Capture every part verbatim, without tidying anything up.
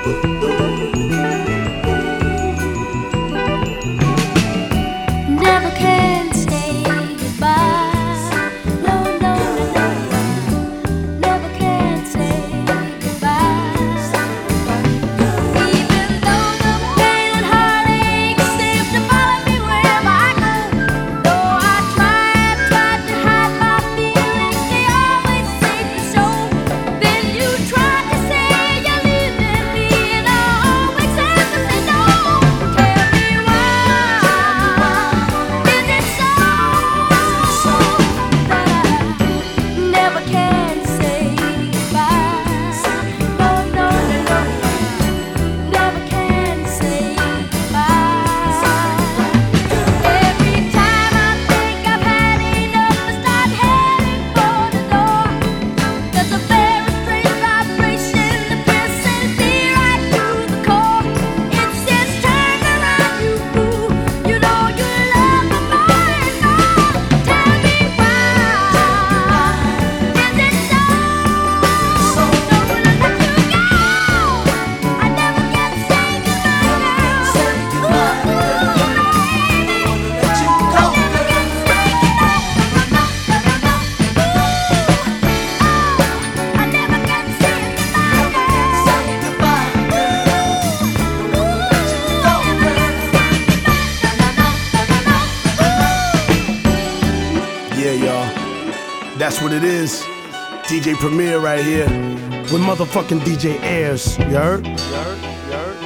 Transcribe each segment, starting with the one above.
That's what it is. D J Premier right here with motherfucking D J Ayers. You heard? You heard? You heard?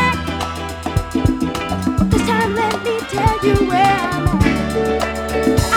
Tell you where I'm at.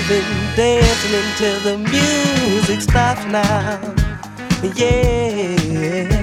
moving, dancing until the music stops now. Yeah.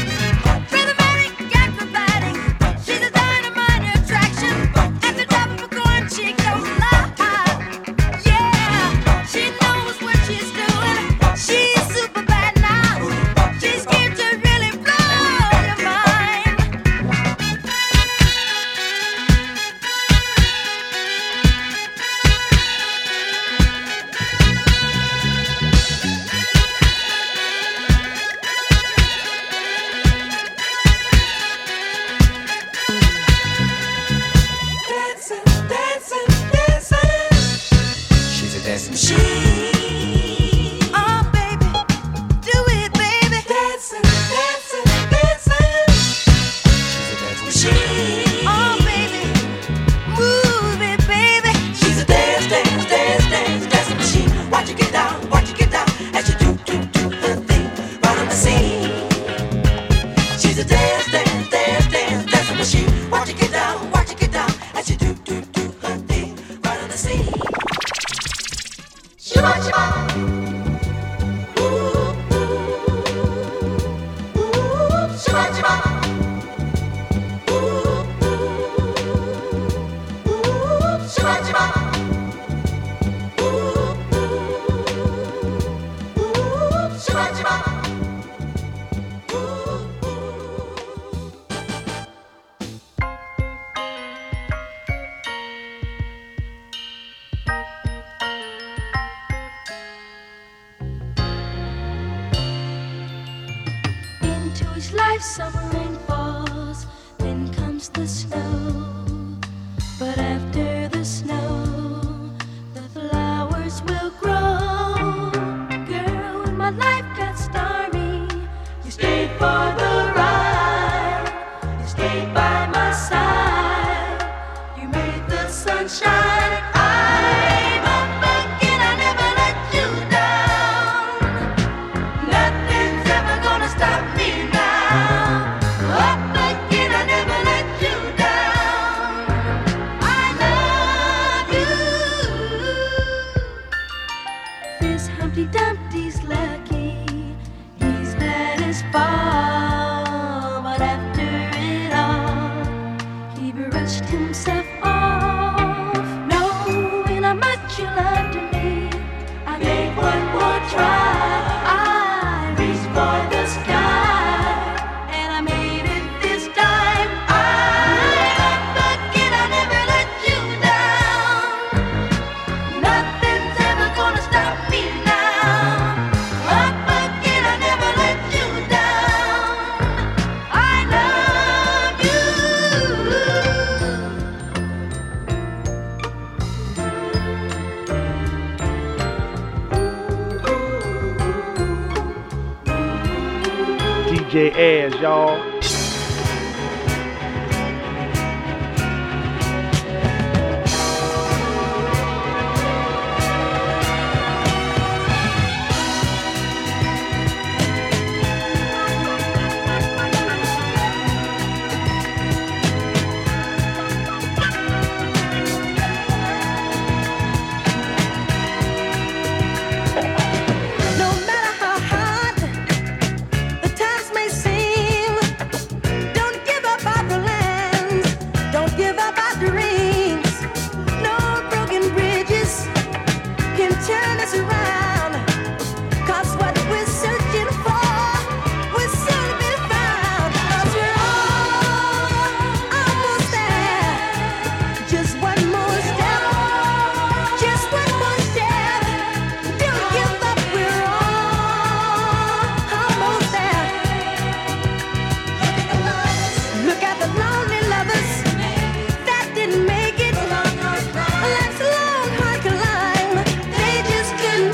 D J Ayers, y'all. Life's a long, hard climb. They just couldn't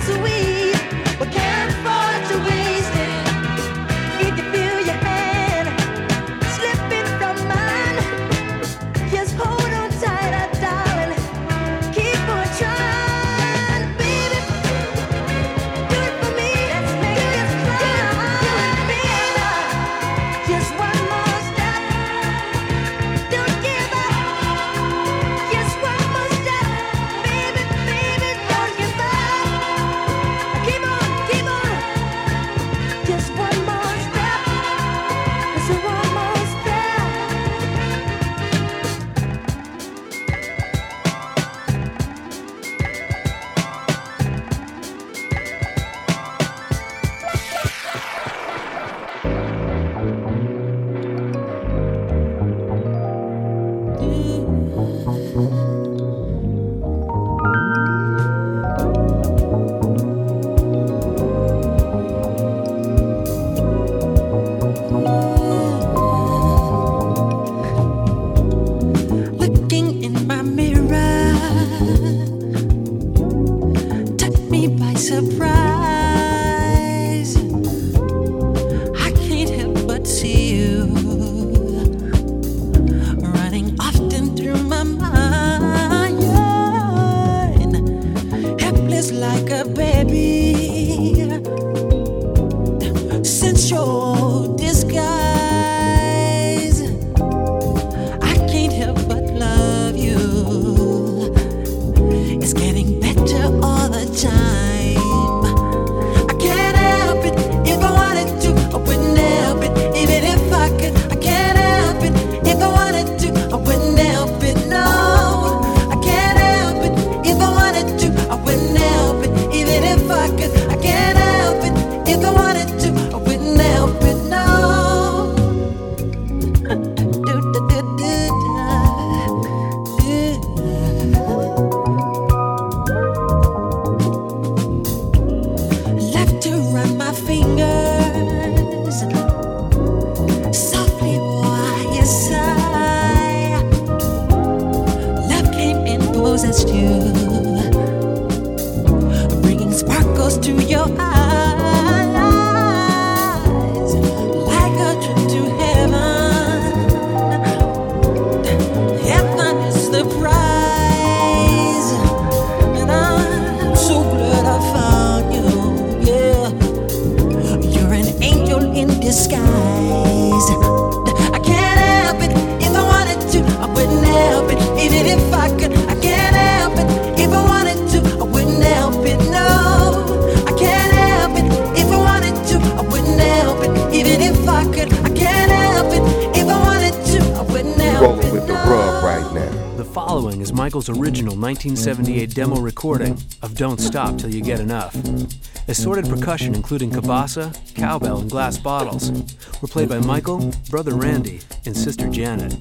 Michael's original nineteen seventy-eight demo recording of Don't Stop Till You Get Enough. Assorted percussion including cabasa, cowbell, and glass bottles were played by Michael, Brother Randy, and Sister Janet.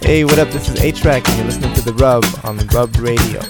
Hey, what up? This is A-Track and you're listening to The Rub on Rub Radio.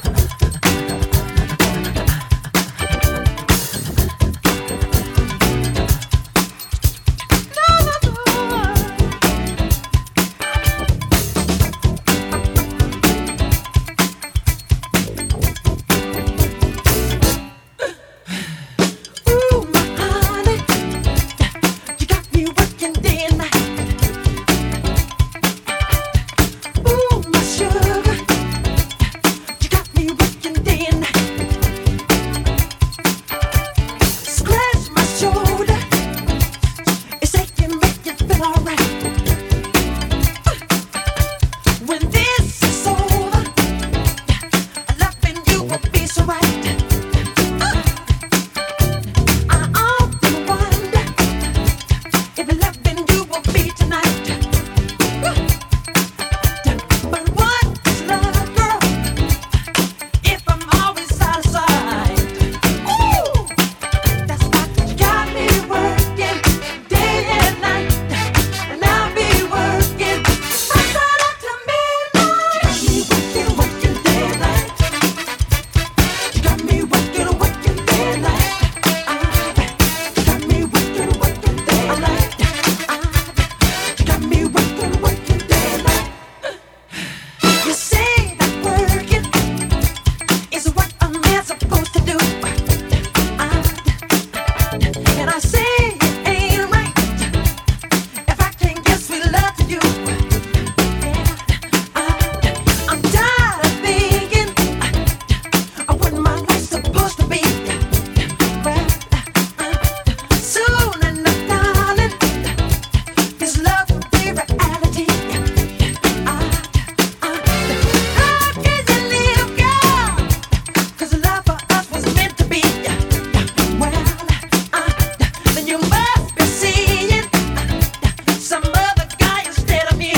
Some other guy instead of me.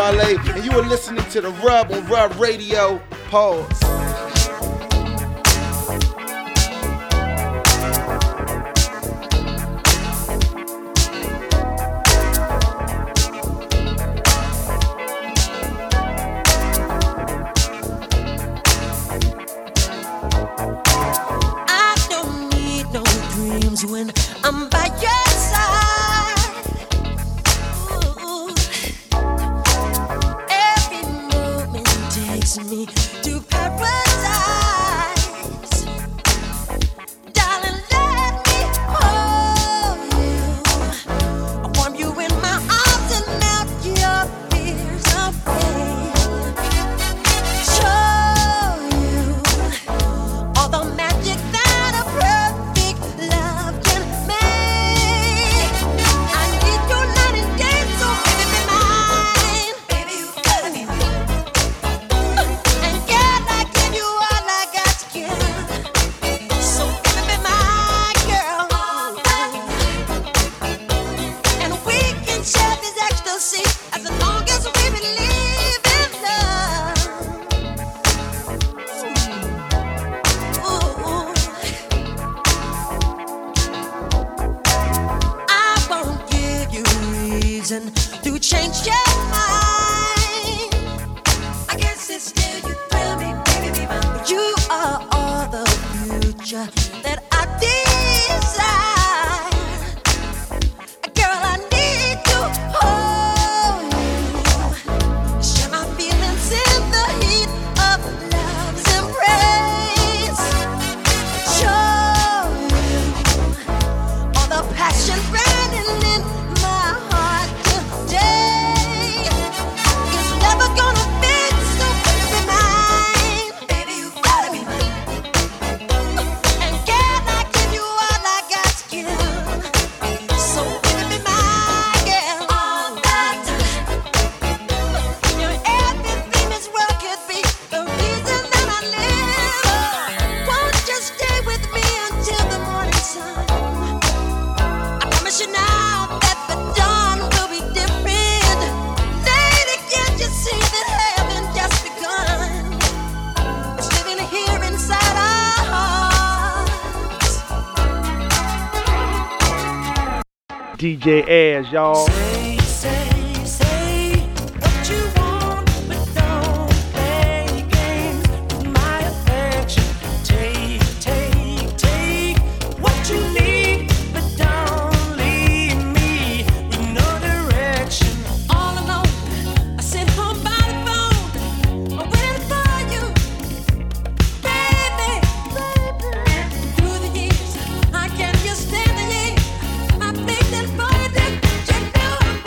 Wale, and you are listening to The Rub on Rub Radio. Pause. When I'm by your side, ooh, every moment takes me to paradise. Darling, let me hold you. I warm you in my arms and melt your fears away. Show you all the magic that a perfect love can make. I need you night and day, so baby be mine. Baby, you gotta be mine. And girl, I give you all I got to give. So baby be my girl. And we can share this ecstasy as long as we believe in love. Ooh. I won't give you reason to change your mind. I guess it's still you thrill me, baby, be mine. You are all the future that I desire. Girl, I need to hold you. Share my feelings in the heat of love's embrace. Show you all the passion burning in my heart today. It's never gonna fade, so baby be mine. Baby, you gotta be mine. And girl, I give you all I got to give. So baby be my girl all the time. You're everything this world could be, the reason that I live. Won't you stay with me until the morning sun? I promise you now that the dawn will be different. Lady, can't you see that heaven just begun? It's living here inside our hearts. D J Ayers, y'all. Say, say, say what you want, but don't play games with my affection. Take, take, take what you need, but don't leave me with no direction. All alone, I sit home by the phone, I'm waiting for you, baby, baby. Through the years, I can't just stand the years. I think that boy that you know I'm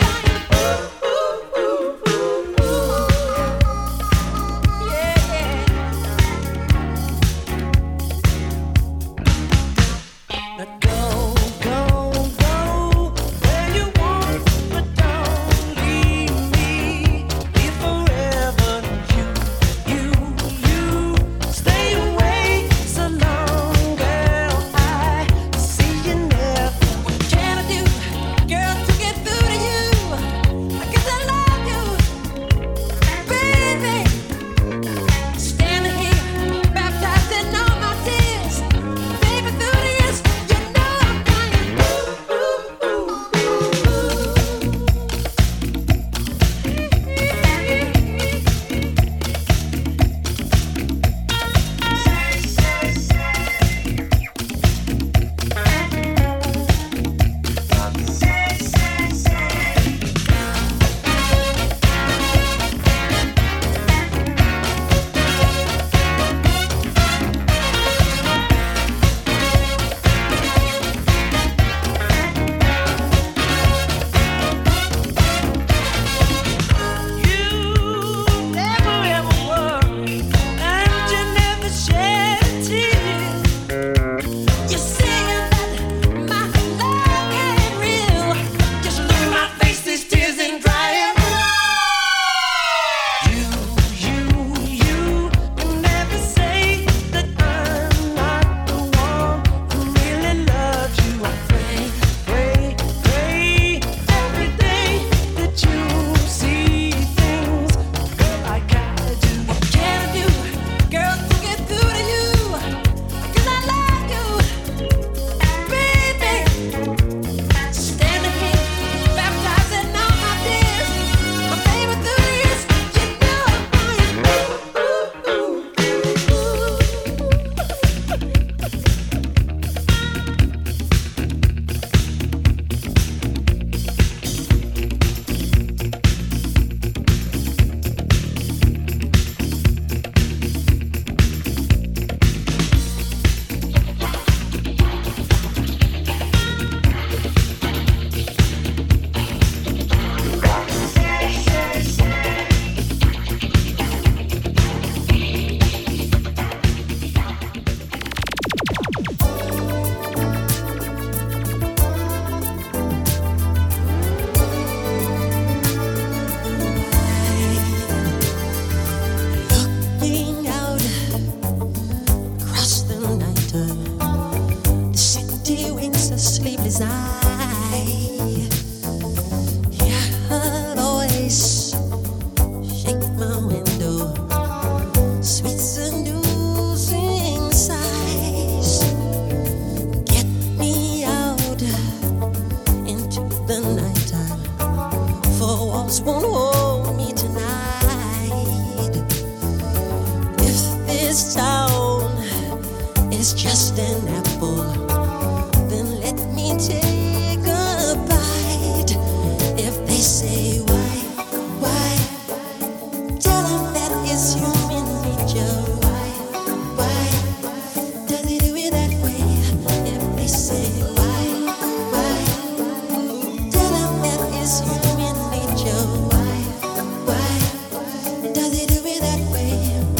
this town is just an apple, then let me take a bite. If they say why, why, tell them that it's human nature. Why, why, does he do it that way? If they say why, why, tell them that it's human nature. Why, why, does he do it that way?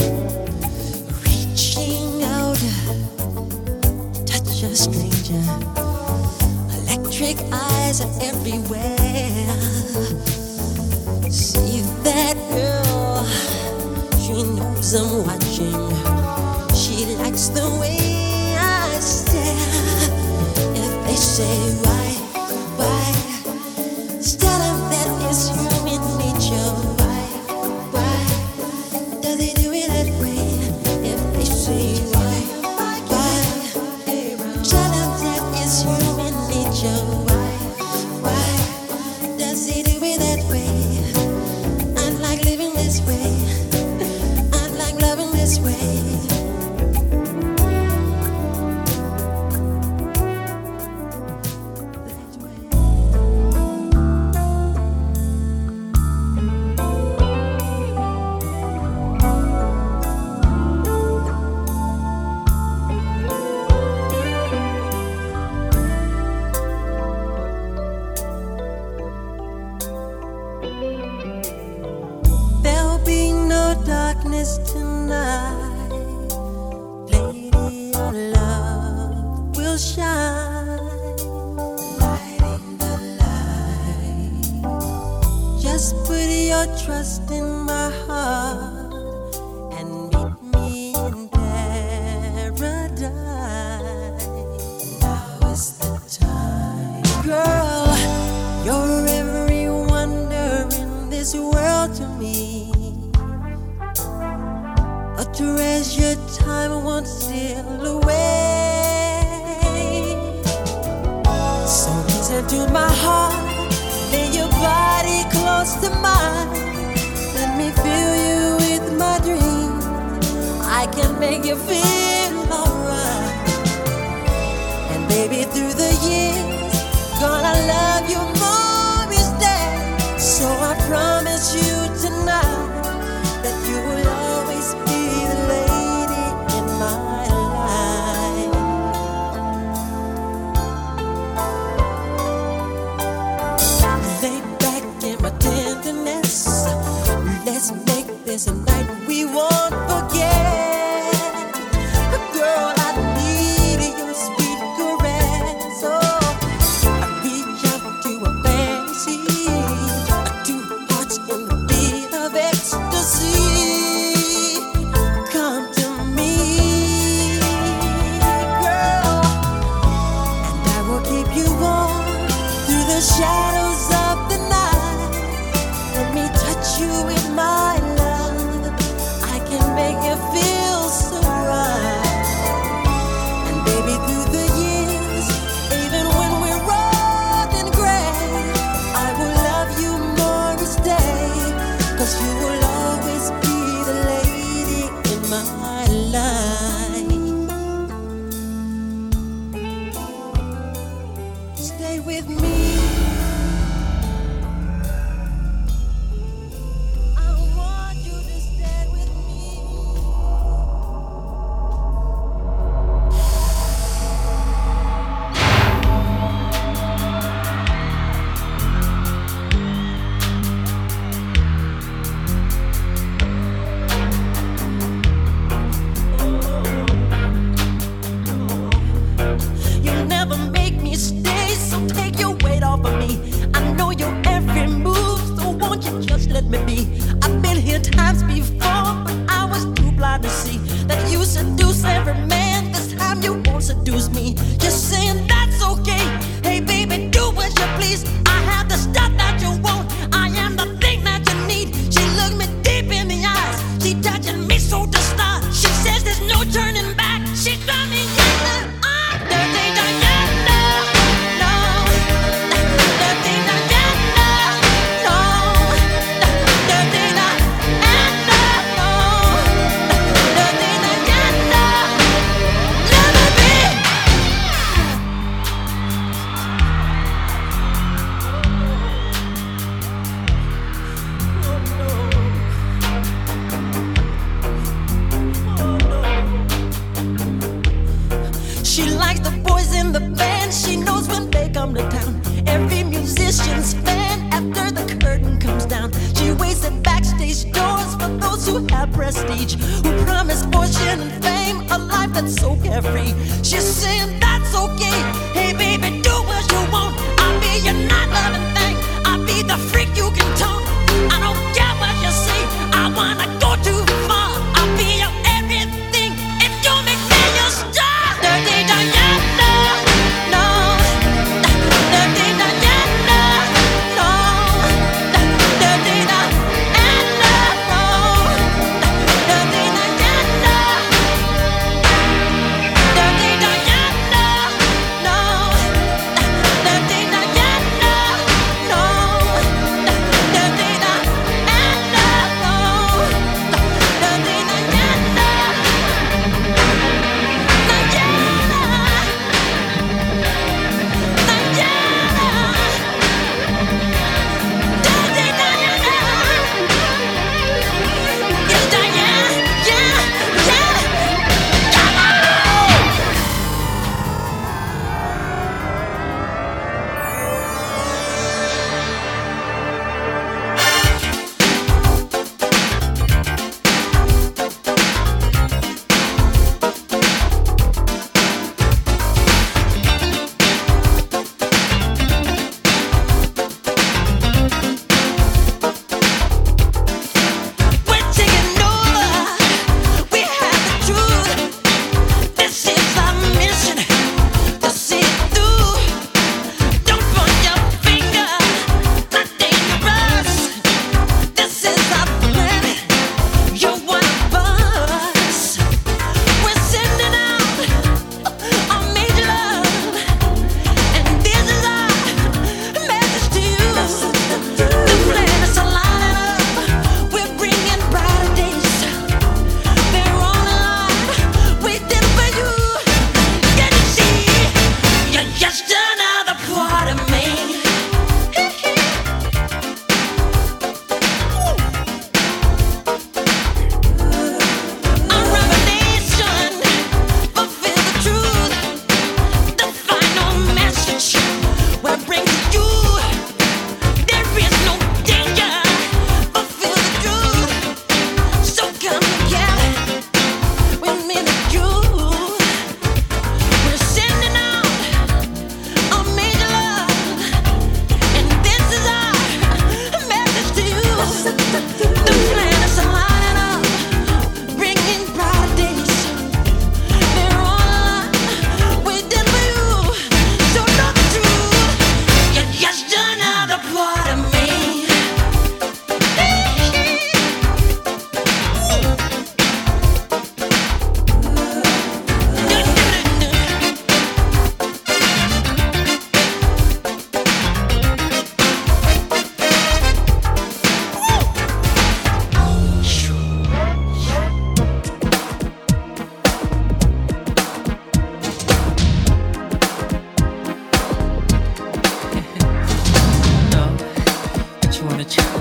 Reaching out, touch a stranger. Electric eyes are everywhere. See that girl, she knows I'm watching. She likes the way I stare. If they say why, why, tell them that it's human nature. Why, why, does he do it that way? If they say why, why, tell them that it's human nature. Why, why, does he do it that way? I like living this way. I like loving this way. There'll be no darkness tonight. Lady, your love will shine. Lighting the light. Just put your trust in my heart and meet me in paradise. Now is the time. Girl, you're every wonder in this world to me. A treasured time won't steal away. So listen to my heart, lay your body close to mine. Let me fill you with my dreams. I can make you feel alright. And baby, through the years, gonna love you more each day. So I promise you tonight that you will always be the lady in my life. Lay back in my tenderness. Let's make this a night we won't forget. Girl, I need your sweet caress. Oh, I reach out to a fantasy. Two hearts in the beat of ecstasy. Come to me, girl, and I will keep you warm through the shadows of the night. Let me touch you with my love. I can make you feel so right. And baby, through the years, even when we're old and gray, I will love you more each day. 'Cause you will always be the lady in my life. Stay with me. I want you to stay with me. You never make me stay, so take your weight off of me. I know your every move, so won't you just let me be? I've been here times before, but I was too blind to see that you seduce every man. This time you won't seduce me. Just saying that's okay. Hey baby, do what you please. I have the stuff that you want. I am the thing that you need. She looked me deep in the eyes. She touching me so to start. She says there's no turning back. She got me yelling. I'm dirty, dirty, no, no. Dirty, dirty, no, no. Dirty, dirty, no, no. Dirty, dirty, the band. She knows when they come to town. Every musician's fan after the curtain comes down. She waits at backstage doors for those who have prestige, who promise fortune and fame, a life that's so carefree. She's saying that's okay. Hey baby, do what you want. I'll be your night loving thing. I'll be the freak you can tone. I don't care what you say. I wanna go too far. I'll be your everything if you make me your star. Dirty Diana, no. Dirty Diana, no. Dirty Diana, no. Dirty Diana. Dirty Diana, no. Dirty Diana, no. Dirty Diana, no. Dirty Diana. We're taking over. We have the truth. This is our mission to see it through. Don't point your finger. Not dangerous. This is our planet. You're one of us. We're sending out our major love, and this is our message to you. The planets are lining up. We're bringing brighter days. They're on the line, waiting for you. Can you see? You're just another part of me. Our revelation, fulfill the truth. The final message we'll bring to you. There is no danger. Fulfill the truth. So come together with me and you. We're sending out our major love, and this is our message to you. The planets are lining up, bringing brighter days. They're on the line, waiting for you. So know the truth. You're just another part of me. know that you wanna try.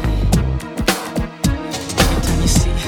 Every time you see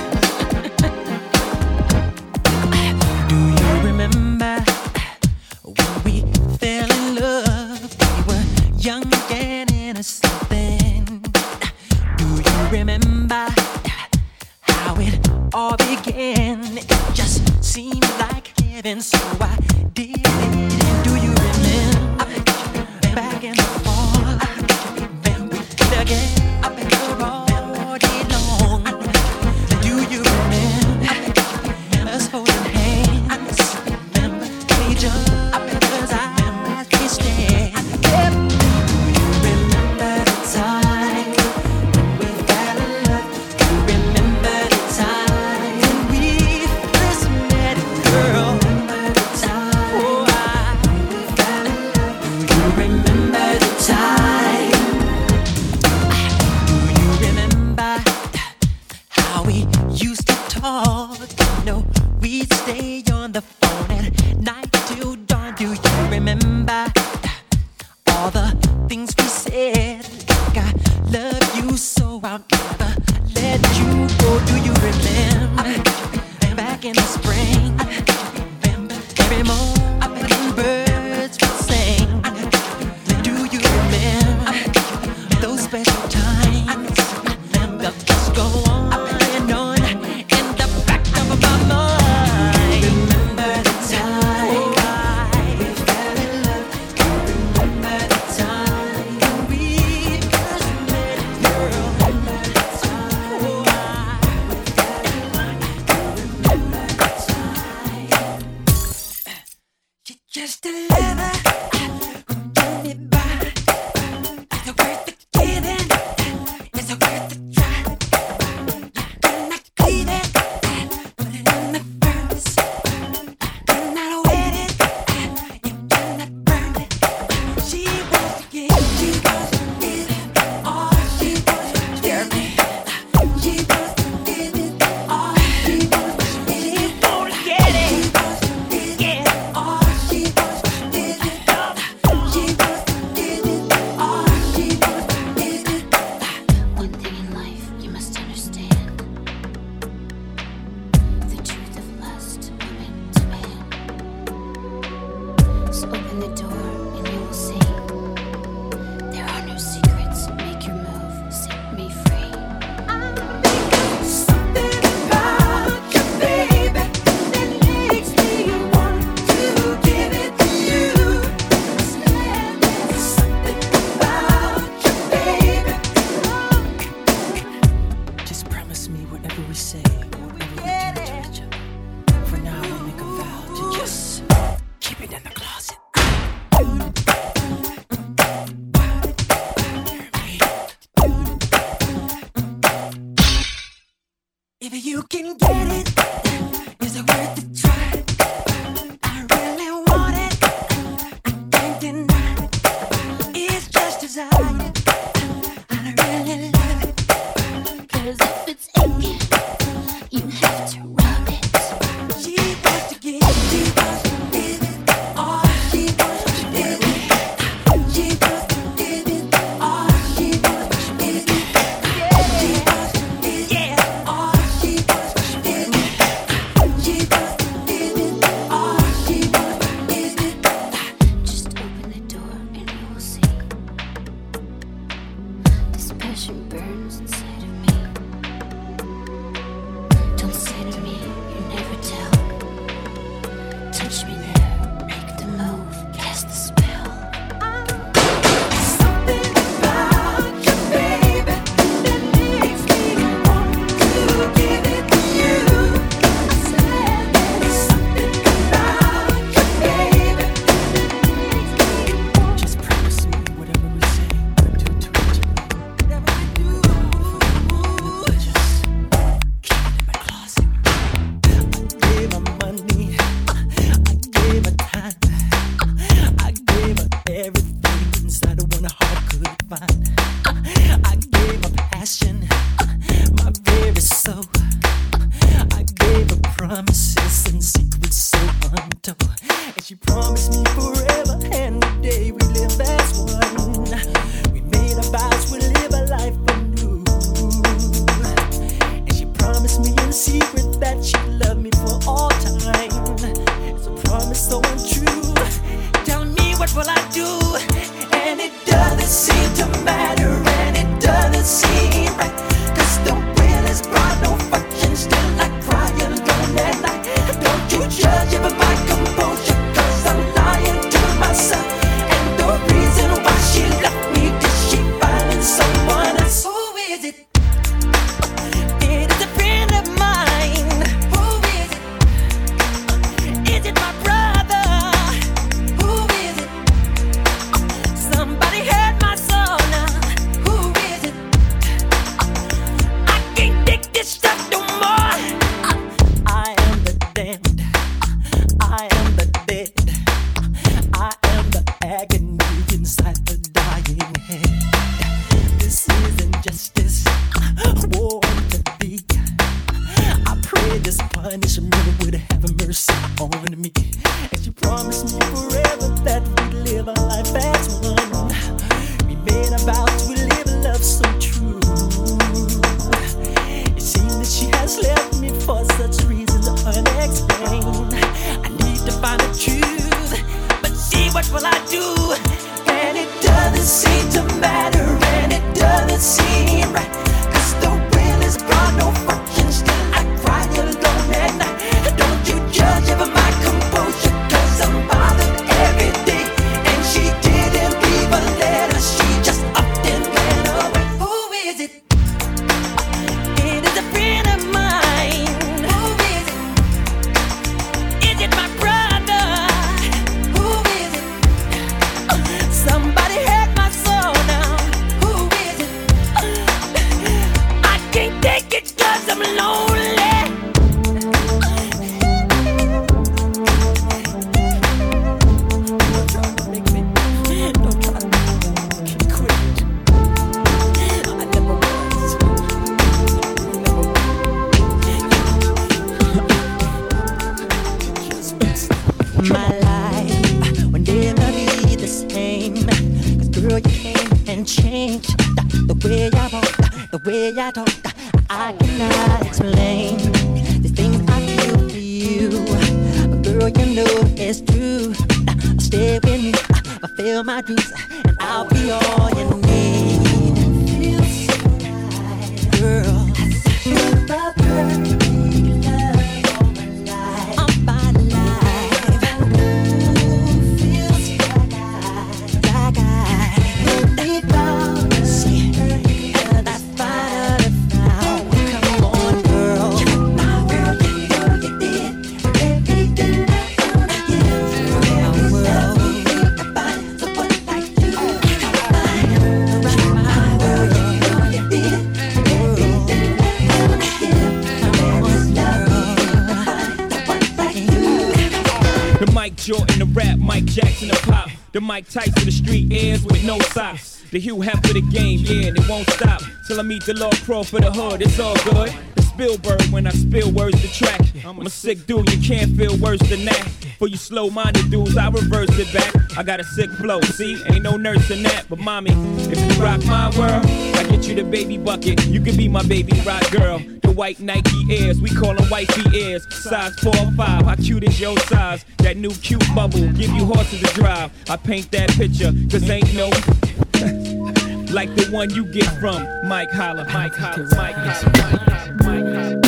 do you remember when we fell in love? We were young and innocent then. Do you remember how it all began? It just seemed like heaven, so I did it. Do you remember back in the fall? Then we did again. All day long. Do you remember us holding hands? Remember each other's eyes can't stand. Do you remember the time when we fell in love? Do you remember the time when we first met, girl? Remember the time, oh, I, when we fell in love. Do you remember the time? Do you remember how we used to talk? You know, we'd stay on the phone at night till dawn. Do you remember all the things we said? Like I love you so I'll never let you go. Do you remember back in the spring? Every morning birds would you can get it. Is it worth a try? I really want it. I can't deny. It's just desire. I really love it. 'Cause if it's aching, you have to rub it. She wants to give it. She wants to give it. All she wants to give it. She wants to give it. All she wants to give it. She wants to give it. All she wants to give it. She wants to give it. All she wants to give it. Just open the door and you will see. This passion burns inside of me. Don't say to me, you never tell. Touch me there, make the move, cast the spell. Something about you, baby, that makes me want to give it to you. I said there's something about you, baby, that makes me want. Just promise me whatever we say, we'll do to each other. Whatever we do, just keep it in my closet. I gave her money, I gave her time, I gave her everything inside of one heart could find. I gave her passion, my very soul. I gave her promises and secrets so untold. And she promised me forever and the day we live as one. We made our vows, we live a life anew. And she promised me in secret that she'd love me for all time. It's a promise so untrue. Tell me what will I do? And it doesn't seem to matter, and it doesn't seem right. 'Cause the will is brought no fortune, still I cry alone at night. Don't you judge it by my composure, 'cause I'm lying to myself. And the reason why she left me, did she find someone else? Who is it? It is a friend of mine. Who is it? Is it my brother? Who is it? Somebody hurt my soul now. Who is it? I can't take this stuff no more. I am the damned. I am the dead. I am the agony inside the dying head. This isn't justice. War to be. I pray this punishment would have mercy on me. And she promised me forever that we'd live our life as one. We made our vows, we live a love so true. It seems that she has left me for such reasons unexplained. I need to find the truth, but see what will I do? And it doesn't seem to matter, and it doesn't seem right. 'Cause the will is gone, no fortune, still I cry alone at night. Don't you judge over my composure, 'cause I'm bothered every day. And she didn't leave a letter, she just up and ran away. Who is it? It is a friend of mine. Who is it? Is it my brother? Who is it? Somebody hurt my soul now. Who is it? I can't take it 'cause I'm lonely. Don't try to make me, don't try to make me quit. I never was. I never was. My life will never be the same. 'Cause girl, you came and changed the way I walk, the way I talk. I cannot explain the things I feel for you. But girl, you know it's true. Stay with me, fulfill my dreams, and I'll be all you need. Feels so right, girl. You're the perfect love of my life. Of my life. Ooh, feels like I, like I really found you. See, and I finally found. Come on, girl. My world, you know you did everything I wanted. Yeah, my world. So what like you? Jordan the rap, Mike Jackson the pop. The Mike Tyson the street airs with no socks. The Hugh Hefner the game, yeah, and it won't stop till I meet the Lord Pro for the hood. It's all good. The Spielberg when I spill words to track. I'm a sick dude, you can't feel worse than that. For you slow-minded dudes, I reverse it back. I got a sick flow, see, ain't no nurse in that. But mommy, if you rock my world, I get you the baby bucket. You can be my baby rock girl. The white Nike Airs, we call them wifey Airs. Size four or five, how cute is your size? That new cute bubble, give you horses to drive. I paint that picture, cause ain't no like the one you get from Mike Holla, Mike Holla, Mike Holla, Mike Holla, Mike Holla.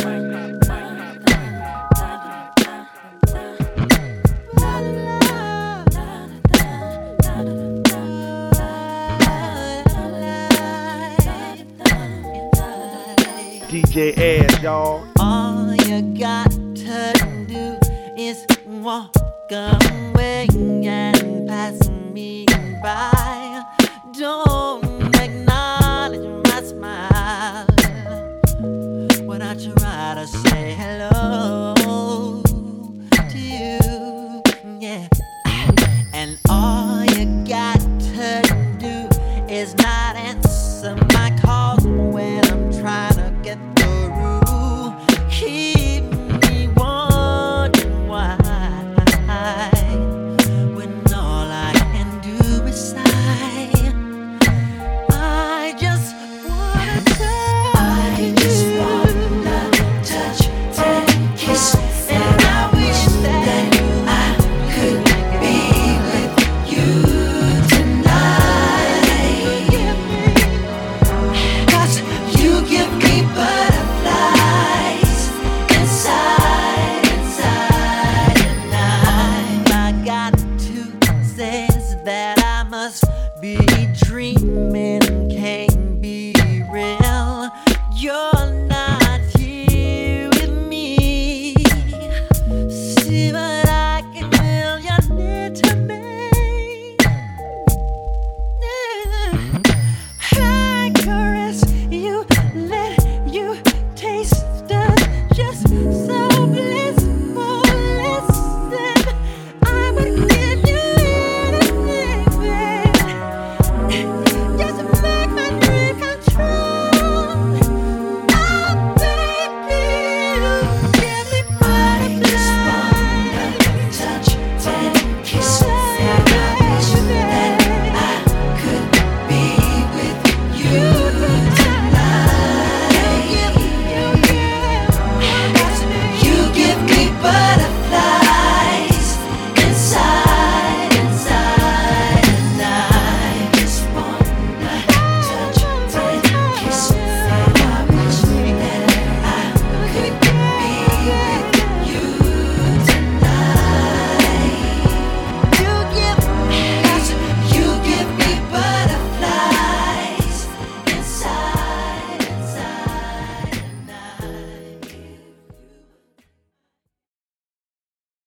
D J Ayers, y'all. All you got to do is walk away and pass me by. Don't acknowledge my smile when I try to say hello to you, yeah. And all you got to do is not answer my calls when I'm trying to get through. Keep me wondering why, when all I can do is sigh. I just wanna touch, I just wanna touch, take, kiss